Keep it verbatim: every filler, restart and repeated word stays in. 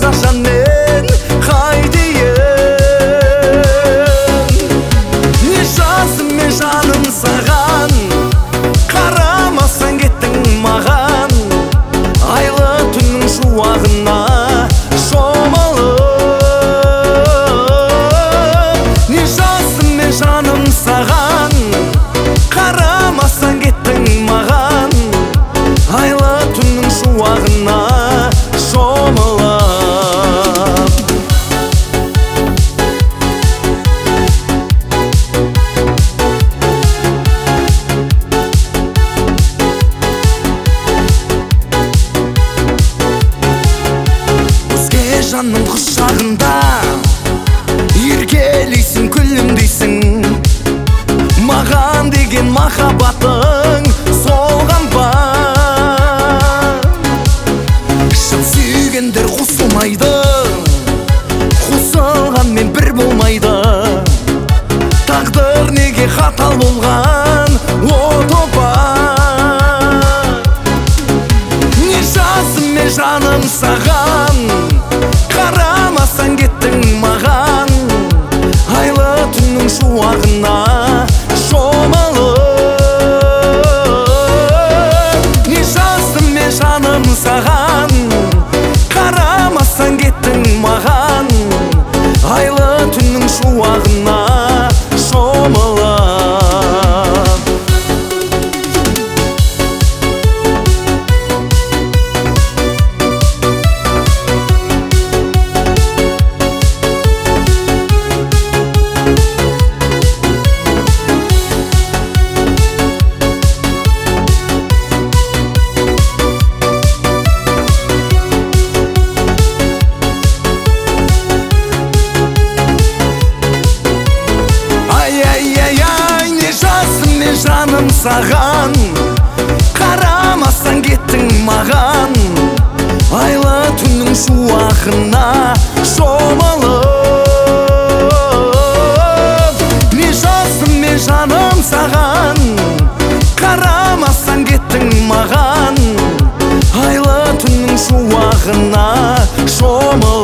қашан мен қайтейін? Не жаздым мен жаным саған, қарамасаң кеттің маған. Айлы түннің шуағына шомылып. Не жаздым мен жаным саған, қарамасаң кеттің маған. Айлы түннің шуағына шомылып. Өзге жанның құшағында еркелейсің, күлімдейсің. Маған деген махаббатың солған ба? Шын сүйгендер қосылмайды, қосылғанмен бір болмайды. Тағдыр неге қатал болған, о тоба. Не жаздым мен жаным саған, қарамасаң кеттің маған. Айлы түннің шуағына шомылып. Не жаздым мен жаным саған, қарамасаң кеттің маған. Айлы түннің шуағына шомылып. Жаным саған, қарамасаң кеттің маған. Айлы түннің шуағына шомылып. Не жаздым мен жаным саған, қарамасаң кеттің маған. Айлы түннің шуағына шомылып.